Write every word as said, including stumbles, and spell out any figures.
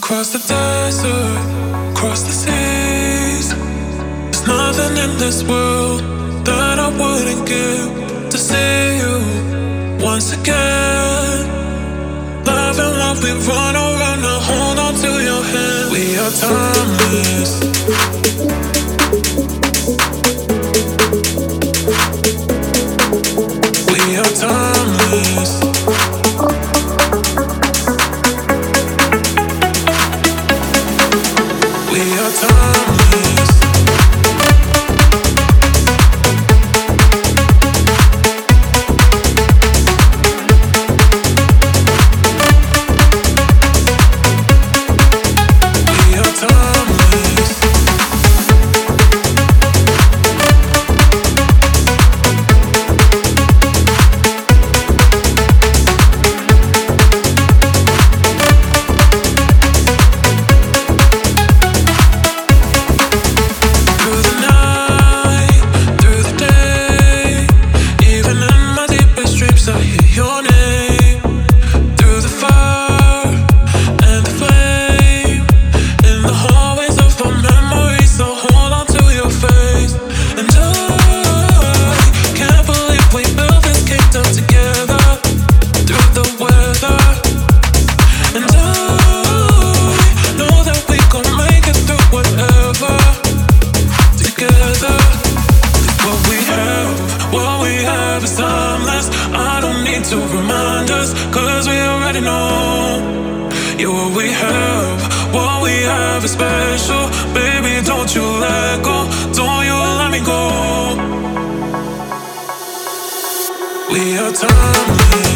Cross the desert, cross the seas. There's nothing in this world that I wouldn't give to see you once again. Loving what we run around, now hold on to your hand. We are timeless. We are timeless. We are timeless. We are timeless. Through the night, through the day, even in my deepest dreams, I hear your name. Through the fire and the flame, in the hallways of our memories, so hold on to your face. And I can't believe we built this kingdom together through the weather. And I know that we gon' make it through whatever together. What we have, what we have is timeless. I don't need to remind us, cause we already know. Yeah, what we have, what we have is special. Baby, don't you let go, don't you let me go. We are timeless.